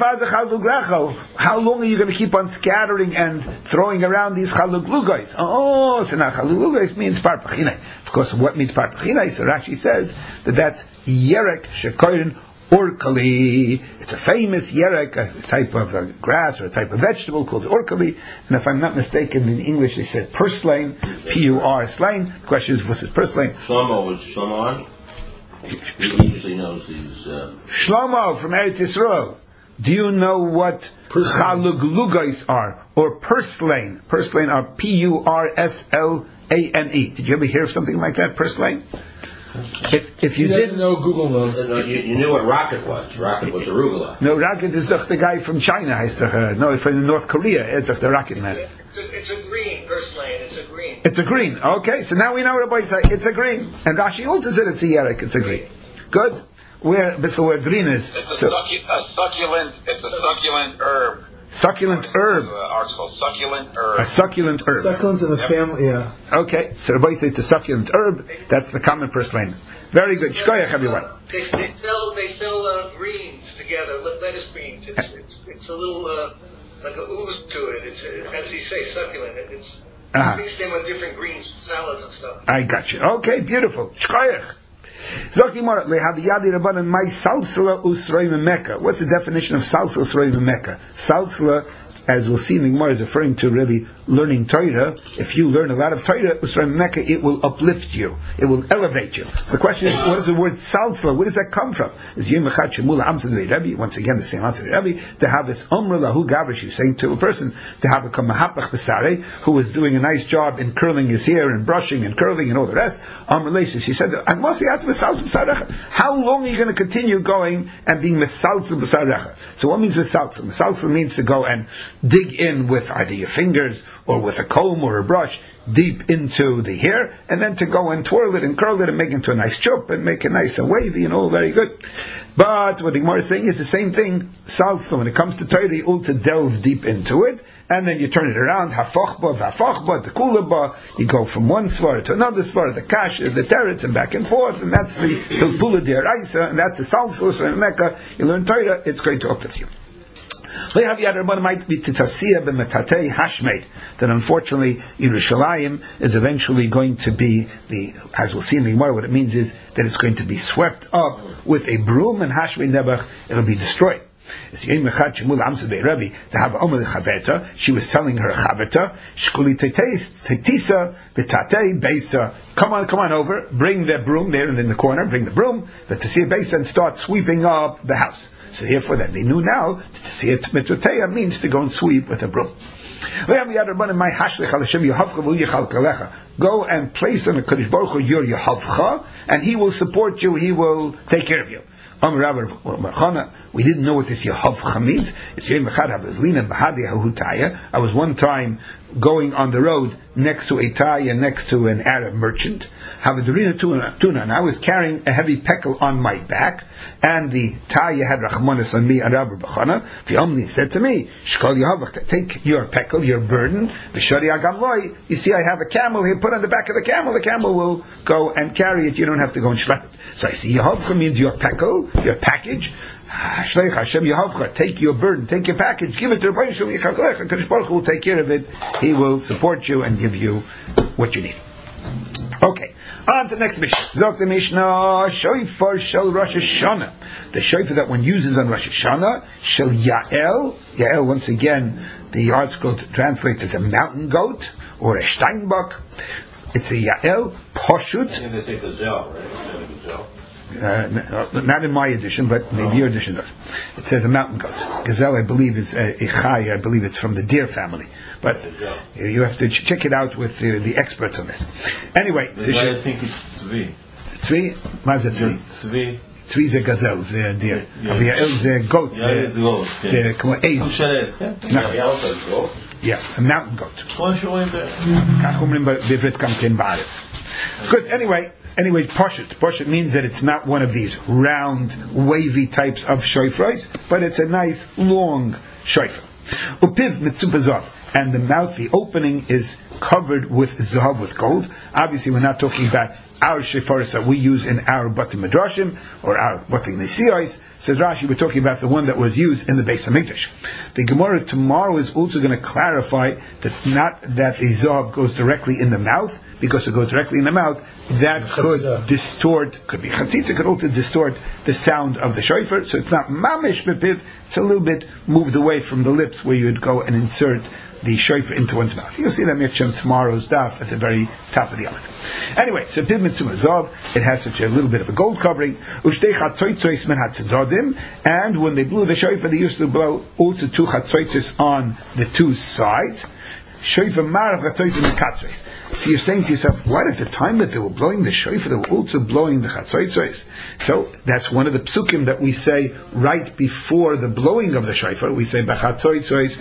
Speaker 1: are you going to keep on scattering and throwing around these chaluglugos? Oh, so now chaluglugos means parpachine. Of course, what means parpachine? So Rashi says that's yerek shekorin orkali. It's a famous yerek, a type of grass or a type of vegetable called orkali. And if I'm not mistaken, in English they said purslane, P-U-R slain. The question is, what's purslane?
Speaker 4: Shlomo was Shlomo. He usually knows these.
Speaker 1: Shlomo from Eretz Yisrael. Do you know what chaluglugos are? Or purslane? Purslane are P-U-R-S-L-A-N-E. Did you ever hear of something like that, purslane? If you didn't
Speaker 3: know, Google knows.
Speaker 4: You knew what rocket was. Rocket was arugula.
Speaker 1: No, rocket is the guy from China. No, from North Korea. It's the rocket man.
Speaker 5: It's a green, purslane. It's a green.
Speaker 1: It's a green. Okay, so now we know what Rabbi say. It's a green. And Rashi also said it's a yerek. It's a green. Good. Where green is.
Speaker 6: It's a succulent. It's a succulent herb.
Speaker 1: Succulent herb.
Speaker 6: Article succulent herb.
Speaker 1: A succulent herb.
Speaker 3: Succulent in the family, yeah.
Speaker 1: Okay, so Rabbi say it's a succulent herb. That's the common purslane. Very good. Shkoyach, everyone.
Speaker 5: They sell greens together, lettuce greens. It's a little like a ooze to it. It's as you say, succulent. It's mixed in with different greens, salads and stuff.
Speaker 1: I got you. Okay, beautiful. Shkoyach. What's the definition of salsala usroi memeka? Salsala, as we'll see in the Gemara, is referring to really learning Torah. If you learn a lot of Torah, usroi memeka, it will uplift you. It will elevate you. The question is, what is the word salsala? Where does that come from? Is Yom Echad Shemula Amsad Bei Rabbi, once again the same answer to Rabbi, to have this Umra Lahu Gavra, she's saying to a person, to have a Kamahapach Besare, who was doing a nice job in curling his hair and brushing and curling and all the rest. She said, how long are you going to continue going and being Mesalzel Besarecha? So what means Mesalzel? Mesalzel means to go and dig in with either your fingers or with a comb or a brush deep into the hair, and then to go and twirl it and curl it and make it into a nice chup and make it nice and wavy and all very good. But what the Gemara is saying is the same thing. Salsa, when it comes to Torah, you ought to delve deep into it, and then you turn it around, hafachba, vafachba, the kulaba, you go from one svara to another svara, the kash, the teretz, and back and forth, and that's the hilpula deraisa, and that's the salsus, and Mecca, you learn Torah, it's going to uplift you. Might be that unfortunately Yerushalayim is eventually going to be as we'll see in the Gemara, what it means is that it's going to be swept up with a broom, and Hashmei Nebuch, it'll be destroyed. She was telling her chaverta, "Shkuli tetisa betatei beisa." Come on over. Bring the broom there and in the corner. Bring the broom, the tesiyah beisa, and start sweeping up the house. So therefore, that they knew now, tesiyah metoteya means to go and sweep with a broom. Go and place on the Kadosh Baruch Hu your Yehavcha, and He will support you. He will take care of you. We didn't know what this Yehavcha means. I was one time going on the road next to a taya, next to an Arab merchant. And I was carrying a heavy pekel on my back, and the taya had rachmanis on me, and Rabbi Bechana. The Omni said to me, take your pekel, your burden. You see, I have a camel here, put on the back of the camel will go and carry it, you don't have to go and schlepp it. So I see, Yehavcha means your pekel, your package. Take your burden, take your package, give it to Rabbi Yisrael. Kadosh Baruch Hu will take care of it. He will support you and give you what you need. Okay, on to the next Mishnah. Zok the Mishnah, Shofar Shel Rosh Hashanah. The shofar that one uses on Rosh Hashanah, Shel Yael. Yael, once again, the article translates as a mountain goat or a steinbock. It's a Yael, Poshut.
Speaker 4: I think they say gazelle, right? Instead of gazelle.
Speaker 1: Not in my edition, but maybe your edition does. It says a mountain goat. Gazelle, I believe, is a chay. I believe it's from the deer family. But you have to check it out with the experts on this. Anyway,
Speaker 7: I think it's tzvi.
Speaker 1: Tzvi? What is it, tzvi?
Speaker 7: Tzvi.
Speaker 1: Tzvi is a gazelle, is a deer. Yael is a goat.
Speaker 7: Yael is a goat.
Speaker 1: It's a mountain goat. Good. Anyway, Poshut means that it's not one of these round, wavy types of shofars, but it's a nice, long shofar. Upiv mitzupa zav, and the mouth, the opening, is covered with zahav, with gold. Obviously, we're not talking about our shofars that we use in our Bati Midrashim or our Bati Nesiyos. Says Rashi, we're talking about the one that was used in the Beis Hamikdash. The Gemara tomorrow is also going to clarify that not that the zahav goes directly in the mouth, because it goes directly in the mouth, that could distort, could be chatzitza, could also distort the sound of the shofar. So it's not mamish bepiv, it's a little bit moved away from the lips where you'd go and insert the shofar into one's mouth. You'll see that Miksham tomorrow's daf at the very top of the element. Anyway, so piv mitzvah zav, it has such a little bit of a gold covering. Ushtei chatzoitzois men hatzedodim, and when they blew the shofar, they used to blow also two chatzoitzos on the two sides. Shofar marav chatzoitzos mekatzois. So you're saying to yourself, what, at the time that they were blowing the shofar, they were also blowing the chatzoitzos? So that's one of the psukim that we say right before the blowing of the shofar. We say, b'chatzoitzos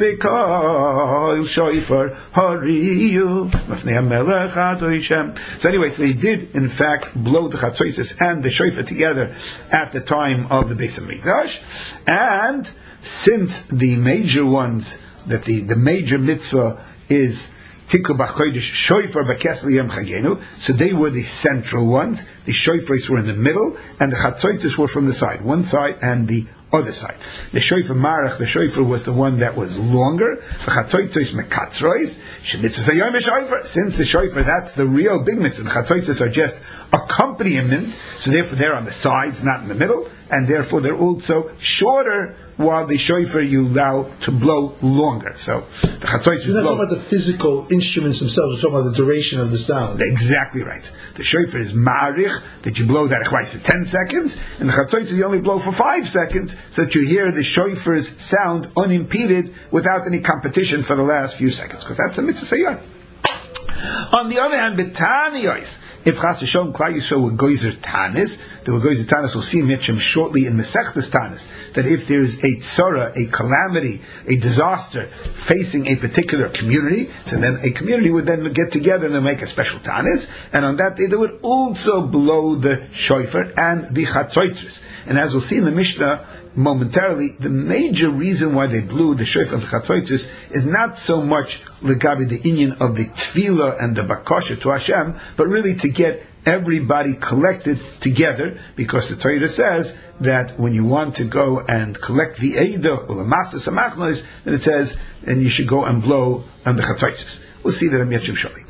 Speaker 1: v'kol shofar hariyu mafnei hamelech hadoishem. So anyway, so they did in fact blow the chatzoitzos and the shofar together at the time of the Beis Hamikdash. And since the major ones, that the major mitzvah is Tikku b'chodesh shofar b'kesel yom chagenu. So they were the central ones. The shofars were in the middle, and the chatzoitzos were from the side, one side and the other side. The shofar marach, the shofar was the one that was longer. The chatzoitzos mekatzrois. Shemitzvah yom shofar. Since the shofar, that's the real big mitzvah. The chatzoitzos are just accompaniment, so therefore they're on the sides, not in the middle, and therefore they're also shorter, while the shofar you allow to blow longer. So the chatzoitzos.
Speaker 3: You're not talking about the physical instruments themselves. You're talking about the duration of the sound.
Speaker 1: Exactly right. The shofar is ma'arich, that you blow that for 10 seconds, and the chatzoitzos you only blow for 5 seconds, so that you hear the shofar's sound unimpeded without any competition for the last few seconds, because that's the mitzvah sayyah. On the other hand, B'taniyos, if Chas V'Shalom Klal Yisrael were goyzer tanis, the goyzer tanis will see Mitchem shortly in Masechtas Tanis, that if there is a tzara, a calamity, a disaster facing a particular community, so then a community would then get together and make a special tanis, and on that day they would also blow the shofar and the chatzoitzos. And as we'll see in the Mishnah momentarily, the major reason why they blew the shofar of the Chatzotzos is not so much legabi the inyan of the tefillah and the bakasha to Hashem, but really to get everybody collected together, because the Torah says that when you want to go and collect the Eidah, ulamasa samachnos, then it says, and you should go and blow on the Chatzotzos. We'll see that in Yachim Shali.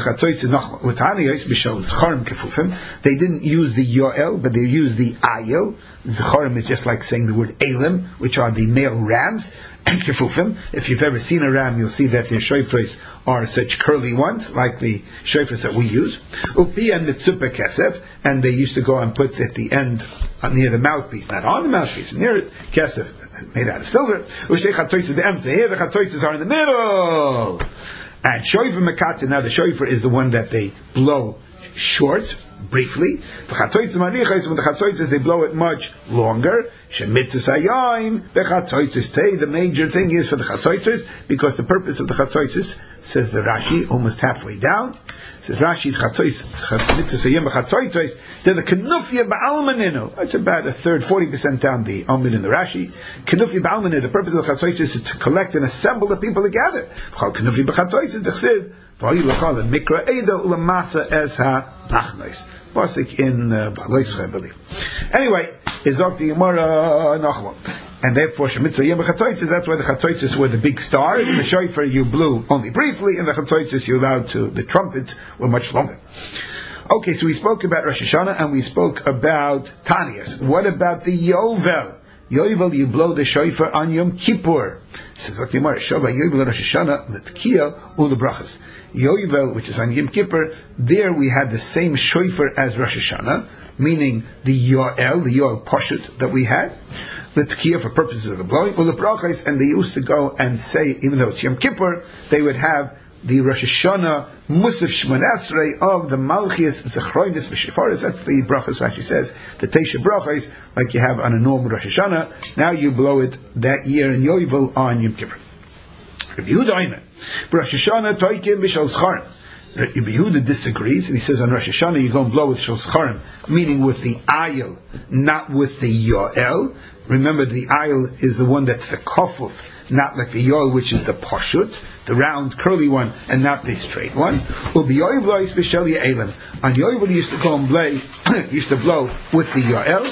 Speaker 1: They didn't use the Yoel, but they used the Ayel. Zcharim is just like saying the word Elim, which are the male rams. And Kefufim. If you've ever seen a ram, you'll see that their shofars are such curly ones, like the shofars that we use. Upi and Mitzupa Kesef, and they used to go and put at the end, near the mouthpiece, not on the mouthpiece, near it, Kesef, made out of silver. Ushtei Chatzotzos the Emtze. Here the Chatzotzos are in the middle. And shofar mekatzah, now the shofar is the one that they blow short, briefly. The Chatzotzos marichos, when the Chatzotzos they blow it much longer. Shemitzvos hayayin, the Chatzotzos tei. The major thing is for the Chatzotzos, because the purpose of the Chatzotzos, says the Rashi, almost halfway down. Says Rashi, Chatzotzos, mitzvos hayim b'Chatzotzos, they're the kenufia ba'almaninu. That's about a third, 40% down the Amid in the Rashi. Kenufia ba'almaninu, the purpose of the Chatzotzos is to collect and assemble the people together. Chal kenufia b'Chatzotzos, d'chsiv, v'ayu l'chal mikra eidah ulamasa es ha-nachnos. Pasuk in Baloischa, I believe. Anyway, is the Gemara Nachman. And therefore, Shemitza Yom Chatzotzos, that's why the Chatzotzos were the big star. In the shofar you blew only briefly, and the Chatzotzos you allowed to, the trumpets were much longer. Okay, so we spoke about Rosh Hashanah, and we spoke about Taniyas. What about the Yovel? Yovel, you blow the shofar on Yom Kippur. Says the Gemara, Shova Yovel Rosh Hashanah, L'Tkiya, Ulu Brachas. Yovel, which is on Yom Kippur, there we had the same shofar as Rosh Hashanah, meaning the Yoel Pashut that we had, the Tkiyah for purposes of the blowing, and they used to go and say, even though it's Yom Kippur, they would have the Rosh Hashanah Musaf Shmonasrei of the Malchias Zechroinus V'Shefaris. That's the brachas Rashi says, the Teisha brachas, like you have on a normal Rosh Hashanah. Now you blow it that year in Yovel on Yom Kippur. Rabbi Yehuda Omer, Rosh Hashanah Toikim B'Shal Scharim. Rabbi Yehuda disagrees, and he says on Rosh Hashanah you go and blow with Shal Scharim, meaning with the Ayel, not with the Yoel. Remember, the Ayel is the one that's the Kofuf, not like the Yoel, which is the Pashut, the round, curly one, and not the straight one. Ubi Yoel Lois B'Shal Ye'elim. On Yoel he used to go and blow with the Yoel.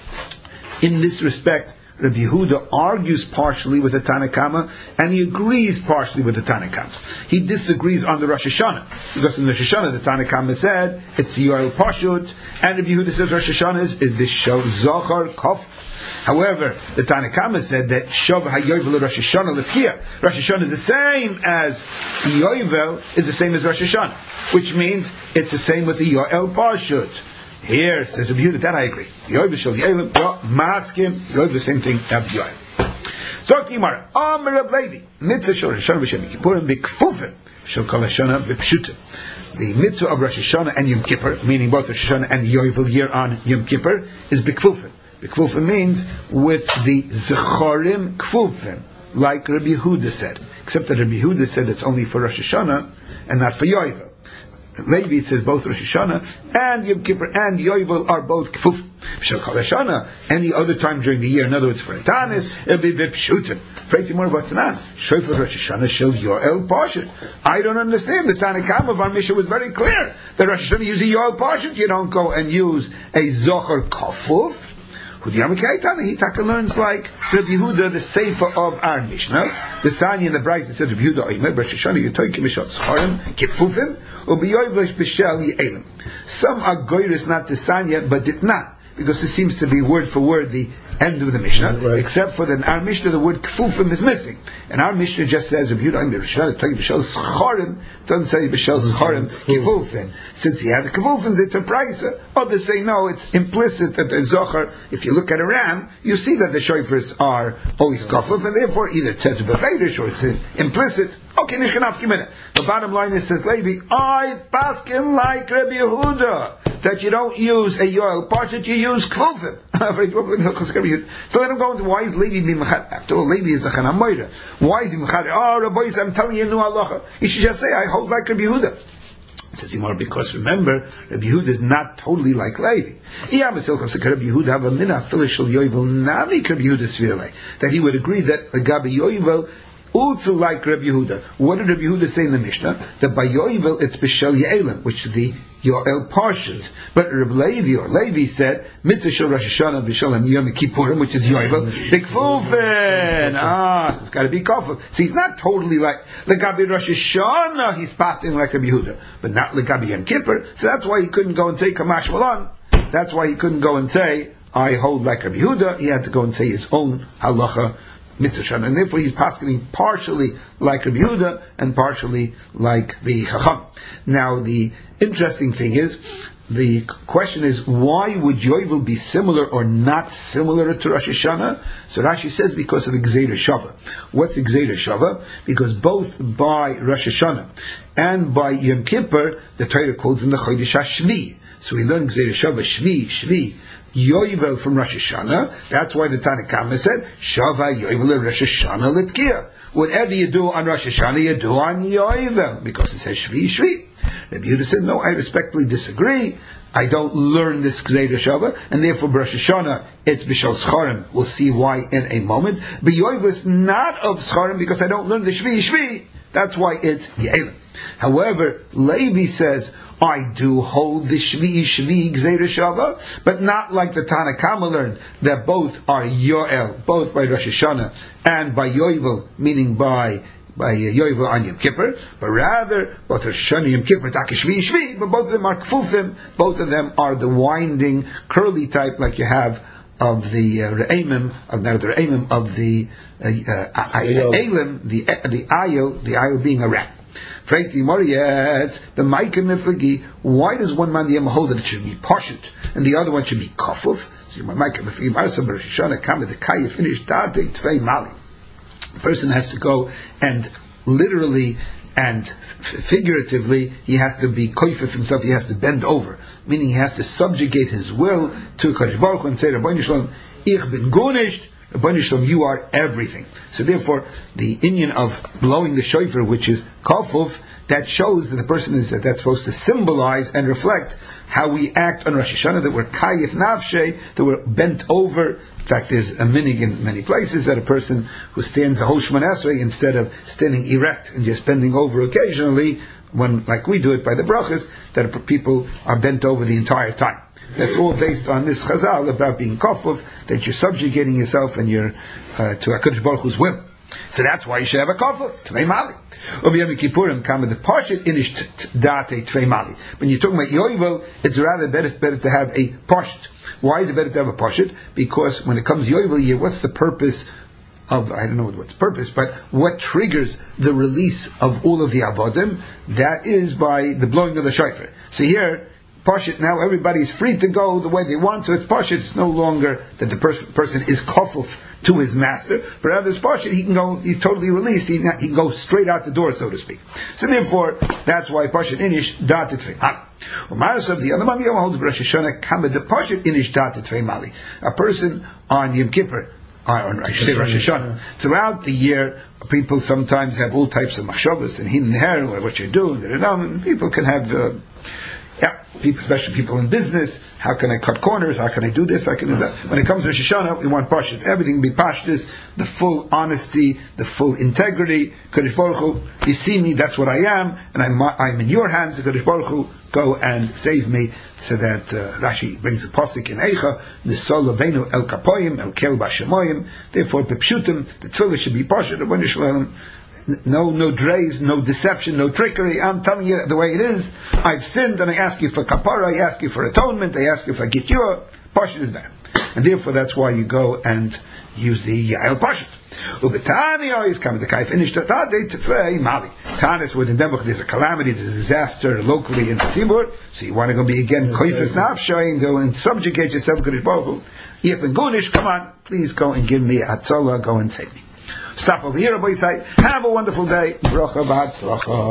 Speaker 1: In this respect, Rabbi Yehuda argues partially with the Tanakama, and he agrees partially with the Tanakama. He disagrees on the Rosh Hashanah, because in the Rosh Hashanah the Tanakama said it's Yoel Pashut, and Rabbi Yehuda says Rosh Hashanah is the Shal Zohar Kof. However, the Tanakama said that Shav HaYovel Rosh Hashanah L'Tkiya. Rosh Hashanah is the same as Yovel is the same as Rosh Hashanah, which means it's the same with the Yoel Pashut. Here, says Rabbi Yehuda, that I agree. Yovel Shal Yelim, Maskim, Yovel the same thing, Ab Yoel. So, Gemara, Amar Rab Levi, Mitzvah Shal Rosh Hashanah B'Shem Kippurim B'Kfufim Shal Kol Hashanah B'Pshutim. The mitzvah of Rosh Hashanah and Yom Kippur, meaning both Rosh Hashanah and Yovel year on Yom Kippur, is B'Kfufim. B'Kfufim means with the Zecharim Kfufim, like Rabbi Yehuda said. Except that Rabbi Yehuda said it's only for Rosh Hashanah and not for Yovel. Levi says both Rosh Hashanah and Yom Kippur and Yovel are both Kfuf. Shal Kol Hashanah, any other time during the year, in other words, for Tanis, it'll be B'Pshutim. Pray to more about Tanan. Shofar Rosh Hashanah shel Yoel Pashut. I don't understand. The Tanakam of our Mishnah was very clear. The Rosh Hashanah use a Yoel Pashut. You don't go and use a Zohar Kafuf. He learns like Rabbi Yehuda, the Sefer of our Mishnah. The Sanya in the Brayz that says Rabbi Yehuda Omer, Rosh Hashanah Yitoikim B'Shal Scharim Kifufim U'B'Yovel B'Shal Ye'elim. Some are goyres not the Sanya, but did not, because it seems to be word for word the end of the Mishnah, right. Except for that in our Mishnah the word Kfufim is missing, and our Mishnah just says Rabbi Yehuda Omer B'Shal Scharim, doesn't say B'Shal Scharim Kifufim. Since he had the Kifufim, it's a price. Others say no, it's implicit that the Zohar, if you look at a ram, you see that the shofars are always Kafuf, and therefore either it says B'Vedish or it's implicit. Okay, the bottom line is, says Levi, I paskin like Rabbi Yehuda, that you don't use a Yoel Pashut, you use Kfufim. So let him go into why is Levi being Mechad? After all, Levi is the Chana Moira. Why is he Mechad? Oh, Rabbi, I'm telling you, no halacha. You should just say, I hold like Rabbi Yehuda. Says Yimar, because remember, Rabbi Yehuda is not totally like Levi. That he would agree that Gabi Yovel also like Rabbi Yehuda. What did Rabbi Yehuda say in the Mishnah? That by Yovel it's B'Shel Ye'elim, which is the Yoel partial. But Rabbi Levi or Levi said Mitzvah Shel Rosh Hashanah B'Shalom Yom Kippurim, which is Yovel B'Kfufen. So it's got to be Kofuf. So he's not totally like Legabi Rosh Hashanah. He's passing like Rabbi Yehuda, but not Legabi Yom Kippur. So that's why he couldn't go and say Kamash Malan. That's why he couldn't go and say I hold like Rabbi Yehuda. He had to go and say his own halacha. And therefore he's passing partially like Rabbi Yehuda and partially like the Chacham. Now the interesting thing is, the question is, why would Yovel be similar or not similar to Rosh Hashanah? So Rashi says because of Gzeira Shava. What's Gzeira Shava? Because both by Rosh Hashanah and by Yom Kippur, the Torah calls them the Chodesh HaShvi. So we learn Gzeira Shava, Shvi, Yovel from Rosh Hashanah. That's why the Tanna Kama said, Shava Yovel Rosh Hashanah L'Tkiya. Whatever you do on Rosh Hashanah, you do on Yovel, because it says Shvi. Rabbi Yehuda said, no, I respectfully disagree. I don't learn this Gzeira Shava, and therefore Rosh Hashanah, it's B'Shel Scharim. We'll see why in a moment. But Yovel is not of Scharim, because I don't learn the Shvi. That's why it's Ye'elim. However, Levi says, I do hold the Shvi Gzeira Shava, but not like the Tanna Kama learned, that both are Yoel, both by Rosh Hashanah and by Yovel, meaning by Yovel on Yom Kippur, but rather both Rosh Hashanah and Yom Kippur, Taka Shvi, but both of them are Kfufim, both of them are the winding, curly type like you have of the Re'emim, of the Eilim, the Ayil being a rat. Why does one man hold that it should be Pashut and the other one should be Kafuf? The person has to go and literally and figuratively, he has to be koifif himself, he has to bend over, meaning he has to subjugate his will to Kadosh Baruch Hu and say, Rabbeinu Shalom, ich bin gunisht, Rabbeinu Shalom, you are everything. So therefore, the inyan of blowing the shofar, which is kafuf, that shows that the person is that's supposed to symbolize and reflect how we act on Rosh Hashanah, that we're kayif nafshe, that we're bent over. In fact, there's a minig in many places that a person who stands the whole Shemona Esrei, instead of standing erect and just bending over occasionally, when like we do it by the brachas, that people are bent over the entire time. That's all based on this chazal about being kafuf, that you're subjugating yourself and you're to HaKadosh Baruch Hu's will. So that's why you should have a kafuf, Tvei Mali. When you're talking about Yovel, it's rather better to have a pashut. Why is it better to have a pashut? Because when it comes to Yovel, what's the purpose of, I don't know what's the purpose, but what triggers the release of all of the avodim? That is by the blowing of the shofar. So here, Pashut, now everybody is free to go the way they want, so it's Pashut. It's no longer that the person is kafuf to his master, but rather it's Pashut, he can go, he's totally released, he can go straight out the door, so to speak. So therefore, that's why Pashut inish datet tvei mali. The other man holds Rosh Hashanah kamed the Pashut inish datet tvei mali. A person on Yom Kippur, I should say Rosh Hashanah, throughout the year, people sometimes have all types of machshavas and hidden hair, what you're doing, and people can have people, especially people in business, how can I cut corners, how can I do this, how can I do that. When it comes to Rosh Hashanah, we want Pashut. Everything be Pashtus, the full honesty, the full integrity. Kadosh Baruch Hu, you see me, that's what I am, and I'm in your hands, Kadosh Baruch Hu, go and save me. So that Rashi brings a pasuk in Eicha, Nisol Leveinu El Kapoyim, El Kel Bashemoyim. Therefore, Pepshutim, the tefillah should be Pashut, Rabbeinu Shalom. No drays, no deception, no trickery. I'm telling you the way it is. I've sinned and I ask you for kapara, I ask you for atonement, I ask you for gityur. Pashut is better. And therefore that's why you go and use the Yael Pashut. Ubetani always come to the kai finished that day to Tvei Mali. Tanis with the Demuch, there's a calamity, there's a disaster locally in the Tzibur, so you want to go be again koifet nafshay and go and subjugate yourself to Kadosh Baruch Hu. Yipin Gunish, come on, please go and give me Atzola, go and save me. Stop over here, Rabbi Yisai. Have a wonderful day. Bracha v'hatzlacha.